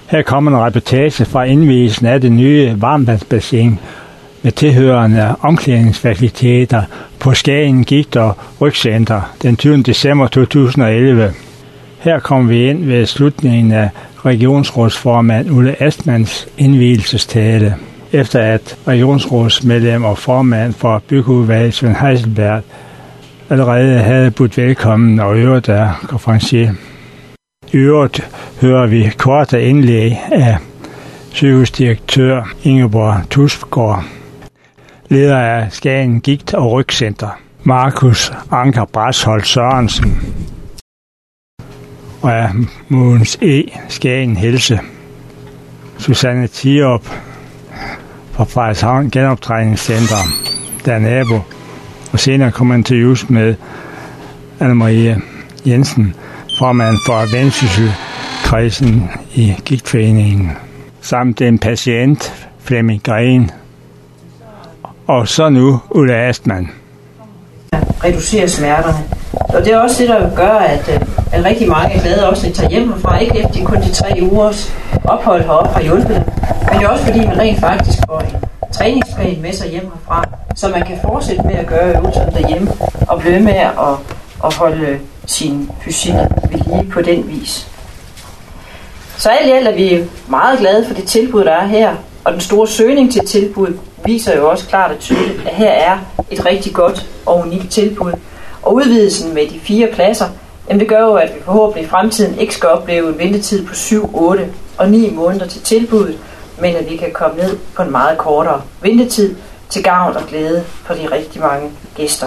Her kommer en reportage fra indvielsen af det nye varmvandsbassin med tilhørende omklædningsfaciliteter på Skagen Gigt- og Rygcenter den 20. december 2011. Her kommer vi ind ved slutningen af regionsrådsformand Ulle Astmans indvielsestale, efter at regionsrådsmedlem og formand for byggeudvalget Svend Heiselberg allerede havde budt velkommen og øvrigt er konferencier. I øvrigt hører vi korte indlæg af sygehusdirektør Ingeborg Tusgaard, leder af Skagen Gigt- og Rygcenter, Markus Anker Brasholt Sørensen og af Mogens E. Skagen Helse, Susanne Thierup fra Frederikshavn Genoptræningscenter, der er nabo, og senere kommer interviews med Anne-Marie Jensen, formand for Vendsysselkredsen i Gigtforeningen, samt en patient, Flemming Green, og så nu Ulle Astman. Reducere smerterne. Og det er også det, der gør, at rigtig mange er glade også, at de tager hjem herfra. Ikke efter kun de 3 ugers ophold heroppe har hjulpet dem, men det er også fordi, man rent faktisk får en træningsplan med sig hjem herfra, så man kan fortsætte med at gøre øvelserne derhjemme og blive med at holde sin fysik ved lige på den vis. Så alt i alt er vi meget glade for det tilbud, der er her, og den store søgning til tilbud viser jo også klart og tydeligt, at her er et rigtig godt og unikt tilbud. Og udvidelsen med de 4 pladser, det gør jo, at vi forhåbentlig i fremtiden ikke skal opleve en ventetid på 7, 8 og 9 måneder til tilbuddet, men at vi kan komme ned på en meget kortere ventetid til gavn og glæde for de rigtig mange gæster.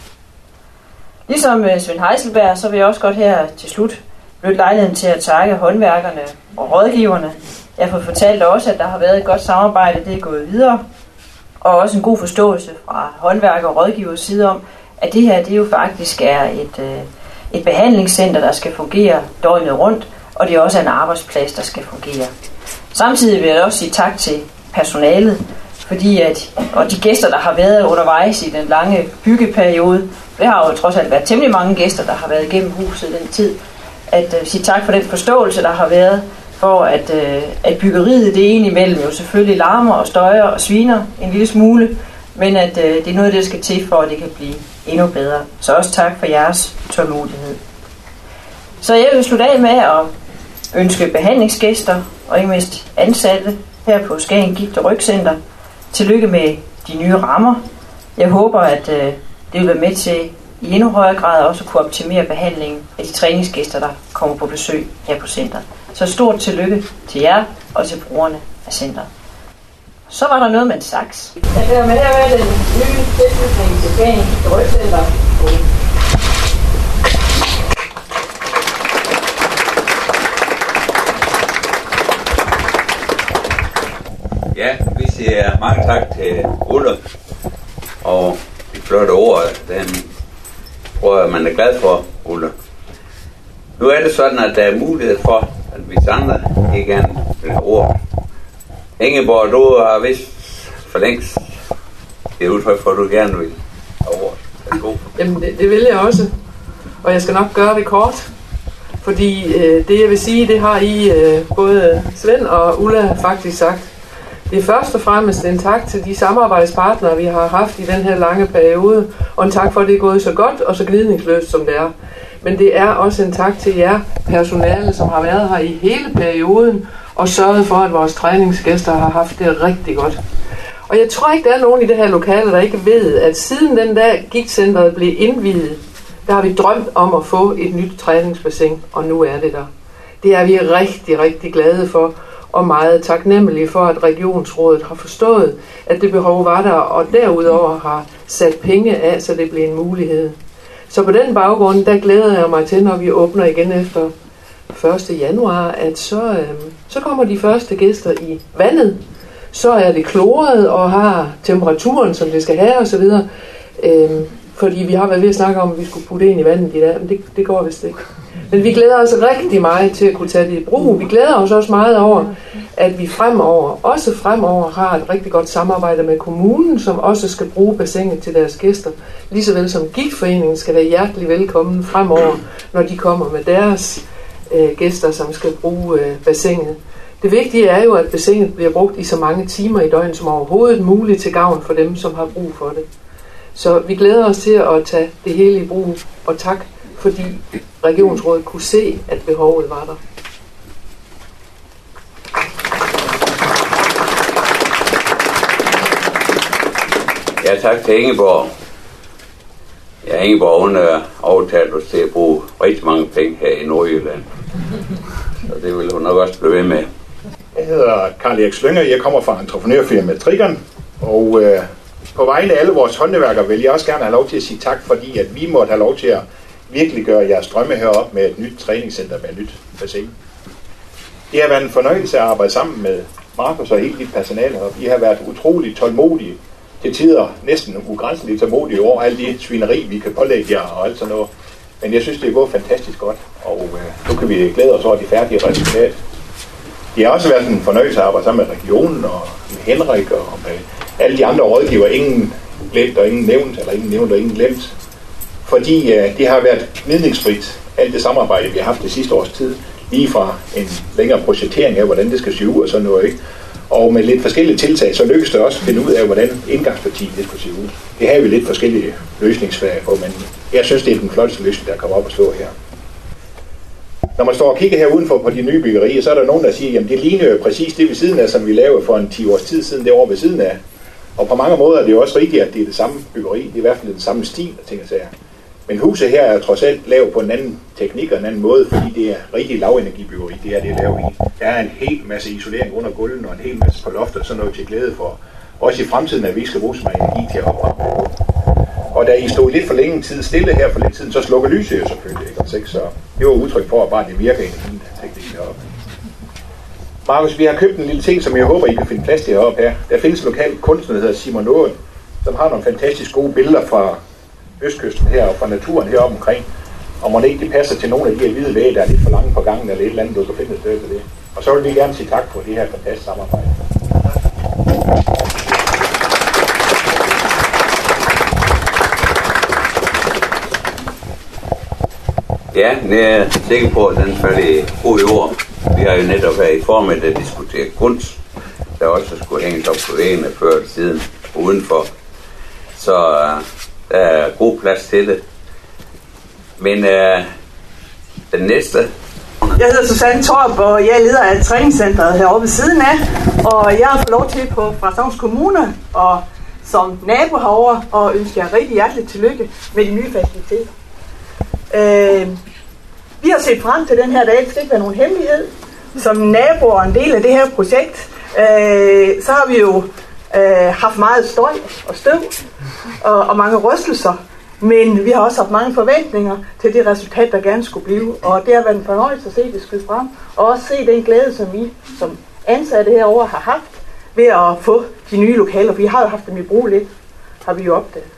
Ligesom Svend Heiselberg, så vil jeg også godt her til slut benytte lejligheden til at takke håndværkerne og rådgiverne. Jeg får fortalt også, at der har været et godt samarbejde, det er gået videre, og også en god forståelse fra håndværker og rådgivers side om, at det her det jo faktisk er et behandlingscenter, der skal fungere døgnet rundt, og det er også en arbejdsplads, der skal fungere. Samtidig vil jeg også sige tak til personalet, fordi og de gæster, der har været undervejs i den lange byggeperiode, det har jo trods alt været temmelig mange gæster, der har været igennem huset den tid, at sige tak for den forståelse, der har været for, at byggeriet det indimellem jo selvfølgelig larmer og støjer og sviner en lille smule, men at det er noget, der skal til for, at det kan blive endnu bedre. Så også tak for jeres tålmodighed. Så jeg vil slutte af med at ønske behandlingsgæster og ikke mindst ansatte her på Skagen Gigt- og Rygcenter tillykke med de nye rammer. Jeg håber, at det vil være med til i endnu højere grad også at kunne optimere behandlingen af de træningsgæster, der kommer på besøg her på centret. Så stort tillykke til jer og til brugerne af centret. Så var der noget med en saks. Ja, men her er den nye tilbygning til Skagen Gigt- og Rygcenter. Ja, vi siger mange tak til Ulle og de flotte ord, den tror jeg, man er glad for, Ulle. Nu er det sådan, at der er mulighed for, at vi andre ikke gerne vil have ord. Ingeborg, du har vist for længst det udtryk for, at du gerne vil have ord. Jamen, det vil jeg også, og jeg skal nok gøre det kort. Fordi det jeg vil sige, det har I både Svend og Ulla faktisk sagt. Det er først og fremmest en tak til de samarbejdspartnere, vi har haft i den her lange periode, og en tak for, at det er gået så godt og så gnidningsløst, som det er. Men det er også en tak til jer personale, som har været her i hele perioden, og sørget for, at vores træningsgæster har haft det rigtig godt. Og jeg tror ikke, der er nogen i det her lokale, der ikke ved, at siden den dag gigtcentret blev indviet, der har vi drømt om at få et nyt træningsbassin, og nu er det der. Det er vi rigtig, rigtig glade for, og meget taknemmelige for, at regionsrådet har forstået, at det behov var der, og derudover har sat penge af, så det blev en mulighed. Så på den baggrund, der glæder jeg mig til, når vi åbner igen efter 1. januar, at så kommer de første gæster i vandet. Så er det kloret og har temperaturen, som det skal have osv. Fordi vi har været ved at snakke om, at vi skulle putte ind i vandet i dag, men det går vist ikke. Men vi glæder os rigtig meget til at kunne tage det i brug. Vi glæder os også meget over, at vi fremover har et rigtig godt samarbejde med kommunen, som også skal bruge bassinet til deres gæster. Ligesåvel som Gigtforeningen skal være hjertelig velkommen fremover, når de kommer med deres gæster, som skal bruge bassinet. Det vigtige er jo, at bassinet bliver brugt i så mange timer i døgnet som overhovedet muligt til gavn for dem, som har brug for det. Så vi glæder os til at tage det hele i brug, og tak, fordi Regionsrådet kunne se, at behovet var der. Ja, tak til Ingeborg. Ja, Ingeborg, hun har overtalt os til at bruge rigtig mange penge her i Nordjylland. Så det vil hun nok også blive ved med. Jeg hedder Karl Erik Slynge, jeg kommer fra entreprenørfirmaet Trigon, og på vegne af alle vores håndværkere vil jeg også gerne have lov til at sige tak, fordi at vi måtte have lov til at virkelig gøre jeres drømme heroppe med et nyt træningscenter med et nyt bassin. Det har været en fornøjelse at arbejde sammen med Markus og hele dit personale heroppe. I har været utroligt tålmodige, til tider næsten ugrænseligt tålmodige over alle de svineri, vi kan pålægge jer og alt sådan noget. Men jeg synes, det er gået fantastisk godt, og nu kan vi glæde os over de færdige resultater. Det har også været en fornøjelse at arbejde sammen med regionen og med Henrik og med alle de andre rådgivere. Ingen glemt og ingen nævnt, eller ingen nævnt og ingen glemt. Fordi det har været gnidningsfrit, alt det samarbejde, vi har haft det sidste års tid. Lige fra en længere projektering af, hvordan det skal se ud og sådan noget, ikke? Og med lidt forskellige tiltag, så lykkes det også at finde ud af, hvordan indgangspartiet det skulle se ud. Det har vi lidt forskellige løsningsfag på, men jeg synes, det er den flotteste løsning, der kommer op og stå her. Når man står og kigger her udenfor på de nye byggerier, så er der nogen, der siger, jamen det ligner jo præcis det ved siden af, som vi lavede for en 10 års tid siden, det år ved siden af. Og på mange måder er det jo også rigtigt, at det er det samme byggeri, det er i hvert fald den samme stil af ting og sager. Men huset her er trods alt lavet på en anden teknik og en anden måde, fordi det er rigtig lavenergibyggeri, det er lavet i. Der er en hel masse isolering under gulven og en hel masse på loftet, sådan noget til glæde for også i fremtiden, at vi ikke skal bruge så meget energi til at opvarme. Og da I stod lidt for længe tid stille her for lidt siden, så slukker lyset jo selvfølgelig, ikke? Så det var udtryk for, at bare det virker energien, teknikken heroppe. Markus, vi har købt en lille ting, som jeg håber, I kan finde plads til heroppe her. Der findes en lokal kunstner, der hedder Simon Åen, som har nogle fantastisk gode billeder fra østkysten her og fra naturen heroppe omkring. Og må det ikke det passer til nogle af de her hvide vægge, der er lidt for lange på gangen, eller et eller andet, du kan finde et sted til det. Og så vil vi gerne sige tak for det her fantastiske samarbejde. Ja, jeg er sikker på, at den falder i gode ord. Vi har jo netop her i formiddag diskuteret kunst, der også skulle hænges op på væggene før eller siden udenfor. Så der er god plads til det. Men den næste... Jeg hedder Susanne Torp, og jeg er leder af træningscenteret heroppe ved siden af. Og jeg har fået lov til på Frederikshavns Kommune og som nabo herovre og ønsker jer rigtig hjerteligt tillykke med de nye faciliteter. Vi har set frem til den her dag, det skal ikke være nogen hemmelighed. Som naboer og en del af det her projekt, så har vi jo haft meget støj og støv og mange rystelser. Men vi har også haft mange forventninger til det resultat, der gerne skulle blive. Og det har været en fornøjelse at se det skyde frem. Og også se den glæde, som vi som ansatte herovre har haft ved at få de nye lokaler. Vi har jo haft dem i brug lidt, har vi jo opdaget.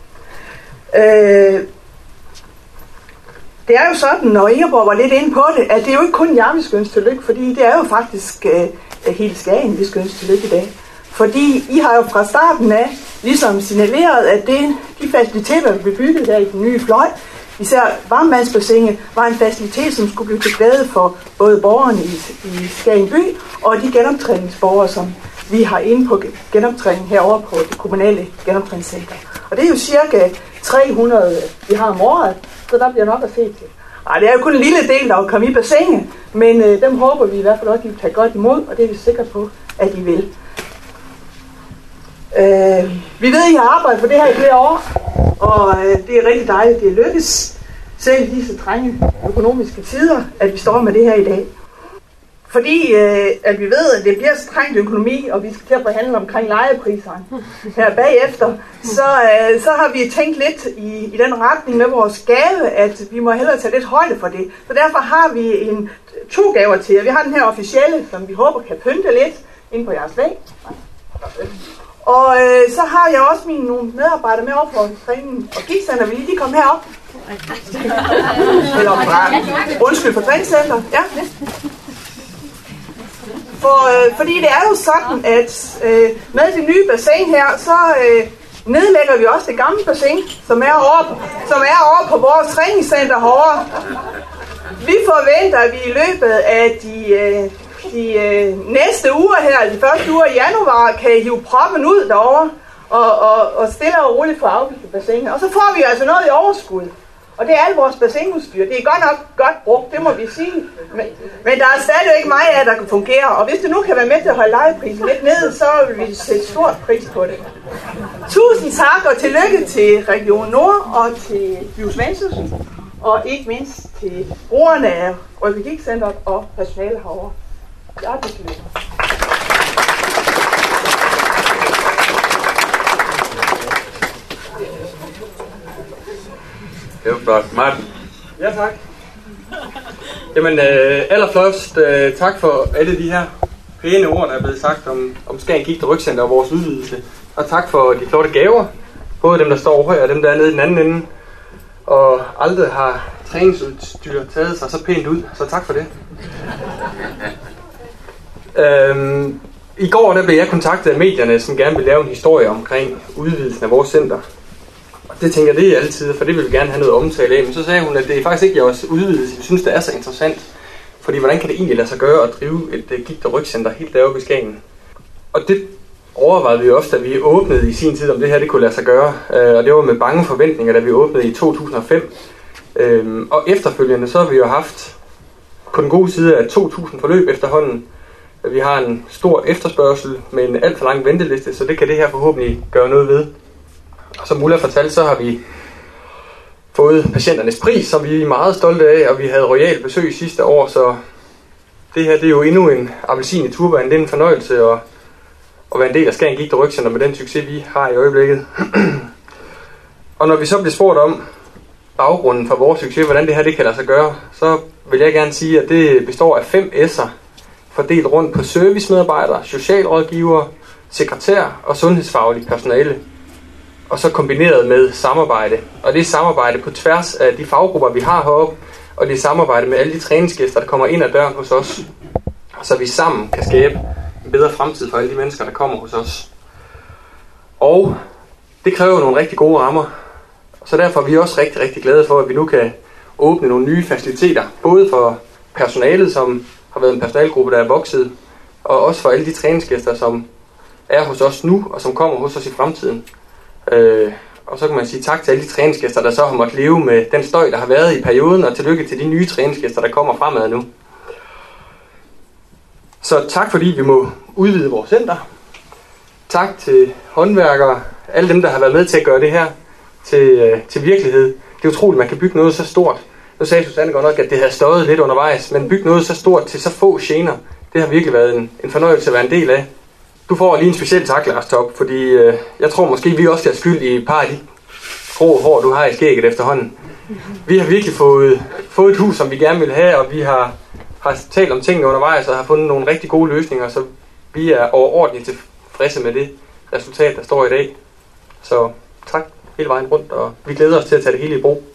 Det er jo sådan, når Ingeborg var lidt inde på det, at det er jo ikke kun jer, vi skal ønske tillykke, fordi det er jo faktisk hele Skagen, vi skal ønske tillykke i dag. Fordi I har jo fra starten af ligesom signaleret, at de faciliteter, der blev bygget der i den nye fløj, især varmvandsbassinet, var en facilitet, som skulle blive til glæde for både borgerne i Skagen by og de genoptræningsborgere, som vi har inde på genoptræning herovre på det kommunale genoptræningscenter. Og det er jo cirka 300, vi har om året, så der bliver nok at se til. Ej, det er jo kun en lille del, der vil komme i bassinet, men dem håber vi i hvert fald også, at de vil tage godt imod, og det er vi sikre på, at de vil. Vi ved, at I har arbejdet for det her i flere år, og det er rigtig dejligt, at det lykkes, selv i disse trænge økonomiske tider, at vi står med det her i dag. Fordi at vi ved, at det bliver strengt økonomi, og vi skal til at forhandle omkring lejepriserne her bagefter, så har vi tænkt lidt i den retning med vores gave, at vi må hellere tage lidt højde for det. Så derfor har vi 2 gaver til jer. Vi har den her officielle, som vi håber kan pynte lidt inde på jeres væg. Og så har jeg også nogle medarbejdere med over på træningen og gigcenter. Vil I lige komme herop? Eller undskyld for træningscenter. Ja, fordi det er jo sådan, at med det nye bassin her, så nedlægger vi også det gamle bassin, som er over på vores træningscenter herovre. Vi forventer, at vi i løbet af de de næste uger her, de første uger i januar, kan hive proppen ud derovre og stille og roligt få afviklet bassinet. Og så får vi altså noget i overskud. Og det er alt vores bassinudstyr. Det er godt nok godt brugt, det må vi sige. Men der er stadig ikke meget af, der kan fungere. Og hvis det nu kan være med til at holde lejeprisen lidt nede, så vil vi sætte stort pris på det. Tusind tak og tillykke til Region Nord og til Pius Vendsyssel. Og ikke mindst til brugerne af Ortopædikcentret og personale herovre. Hjertelig tillykke. Det var flot. Martin? Ja, tak. Jamen, allerførst tak for alle de her pæne ord, der er blevet sagt om Skagen Gigt- og Rygcenter og vores udvidelse. Og tak for de flotte gaver, både dem, der står over her og dem, der er nede i den anden ende. Og aldrig har træningsudstyr taget sig så pænt ud, så tak for det. I går der blev jeg kontaktet af medierne, som gerne vil lave en historie omkring udvidelsen af vores center. Det tænker jeg, det er altid, for det vil vi gerne have noget omtale af. Men så sagde hun, at det er faktisk ikke jeres udvidelse, vi synes, det er så interessant. Fordi hvordan kan det egentlig lade sig gøre at drive et gigt- og rygcenter helt deroppe i Skagen? Og det overvejede vi også, da vi åbnede i sin tid, om det her det kunne lade sig gøre. Og det var med bange forventninger, da vi åbnede i 2005. Og efterfølgende så har vi jo haft på den gode side af 2.000 forløb efterhånden. Vi har en stor efterspørgsel med en alt for lang venteliste, så det kan det her forhåbentlig gøre noget ved. Som Ulla fortalte, så har vi fået patienternes pris, som vi er meget stolte af, og vi havde royal besøg sidste år, så det her det er jo endnu en appelsin i turban. Det er en fornøjelse at være en del af Skagen Gigt- og Rygcenter med den succes, vi har i øjeblikket. Og når vi så bliver spurgt om baggrunden for vores succes, hvordan det her det kan lade sig gøre, så vil jeg gerne sige, at det består af 5 S'er, fordelt rundt på servicemedarbejdere, socialrådgivere, sekretær og sundhedsfaglig personale. Og så kombineret med samarbejde. Og det er samarbejde på tværs af de faggrupper, vi har heroppe, og det er samarbejde med alle de træningsgæster, der kommer ind ad døren hos os, så vi sammen kan skabe en bedre fremtid for alle de mennesker, der kommer hos os. Og det kræver nogle rigtig gode rammer. Så derfor er vi også rigtig, rigtig glade for, at vi nu kan åbne nogle nye faciliteter, både for personalet, som har været en personalgruppe, der er vokset, og også for alle de træningsgæster, som er hos os nu, og som kommer hos os i fremtiden. Og så kan man sige tak til alle de træningsgæster, der så har måttet leve med den støj, der har været i perioden, og tillykke til de nye træningsgæster, der kommer fremad nu. Så tak fordi vi må udvide vores center. Tak til håndværkere, alle dem, der har været med til at gøre det her til virkelighed. Det er utroligt, man kan bygge noget så stort. Nu sagde Susanne godt nok, at det havde stået lidt undervejs, men bygge noget så stort til så få gener, det har virkelig været en fornøjelse at være en del af. Du får lige en speciel tak, Lars Top, fordi jeg tror måske, vi også er skyld i et par af de grå hår, du har i skægget efterhånden. Vi har virkelig fået et hus, som vi gerne vil have, og vi har talt om tingene undervejs og har fundet nogle rigtig gode løsninger, så vi er overordentligt tilfredse med det resultat, der står i dag. Så tak hele vejen rundt, og vi glæder os til at tage det hele i brug.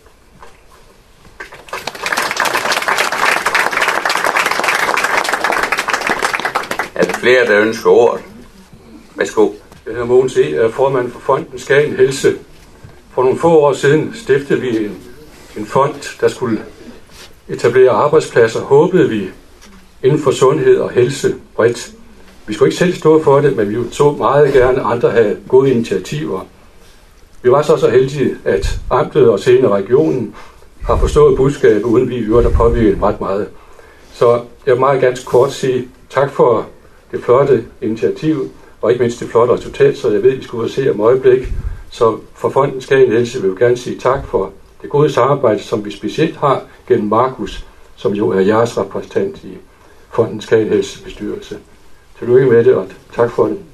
Er der flere, der ønsker ordet? Værsgo. Jeg hedder Mogens E., er formand for Fonden Skagen Helse. For nogle få år siden stiftede vi en fond, der skulle etablere arbejdspladser, håbede vi, inden for sundhed og helse bredt. Vi skulle ikke selv stå for det, men vi så meget gerne andre have gode initiativer. Vi var så heldige, at amtet og senere regionen har forstået budskabet, uden vi øvrigt at påvirke ret meget. Så jeg vil meget gerne kort sige tak for det flotte initiativ, og ikke mindst det flotte resultat, så jeg ved, at vi skal ud og se om øjeblik. Så for Fonden Skagen Helse vil jeg gerne sige tak for det gode samarbejde, som vi specielt har gennem Markus, som jo er jeres repræsentant i Fonden Skagen Helse bestyrelse. Tillykke med det, og tak for det.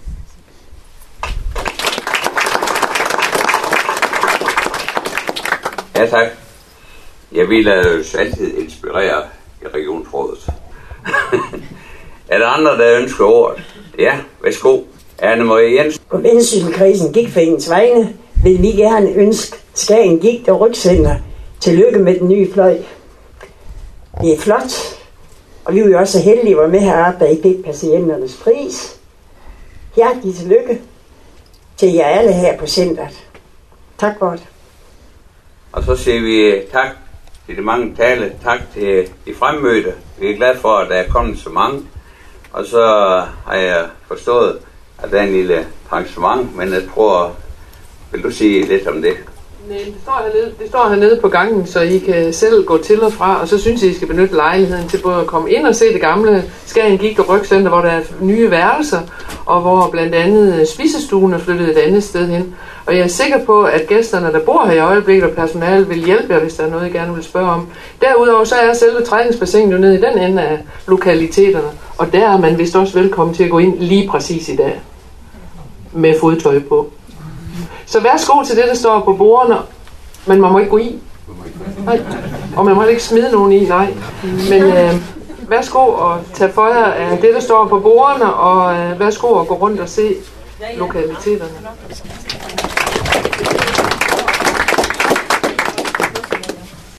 Ja, tak. Jeg vil altid inspirere i regionsrådet. Er der andre, der ønsker ordet? Ja, værsgo. Anne-Marie Jensen. På Vendsysselkredsen Gigtforeningens vegne vil vi gerne ønske Skagen Gigt- og Rygcenter tillykke med den nye fløj. Det er flot, og vi er jo også så heldige at være med heroppe, at I fik patienternes pris. Hjertelig tillykke til jer alle her på centret. Tak for det. Og så siger vi tak til de mange tale, tak til de fremmødte. Vi er glade for, at der er kommet så mange. Og så har jeg forstået, at der er en lille arrangement, men jeg tror, vil du sige lidt om det? Nej, det står hernede på gangen, så I kan selv gå til og fra, og så synes jeg, I skal benytte lejligheden til både at komme ind og se det gamle Skagen Gigt- og Brygcenter, hvor der er nye værelser, og hvor blandt andet spisestuen er flyttet et andet sted hen. Og jeg er sikker på, at gæsterne, der bor her i øjeblikket, og personalet vil hjælpe jer, hvis der er noget, I gerne vil spørge om. Derudover så er selve træningsbassinet jo nede i den ende af lokaliteterne, og der er man vist også velkommen til at gå ind lige præcis i dag, med fodtøj på. Så værsgo til det, der står på bordene, men man må ikke gå i. Nej. Og man må ikke smide nogen i, nej. Men værsgo og tage for jer af det, der står på bordene, og værsgo at gå rundt og se lokaliteterne.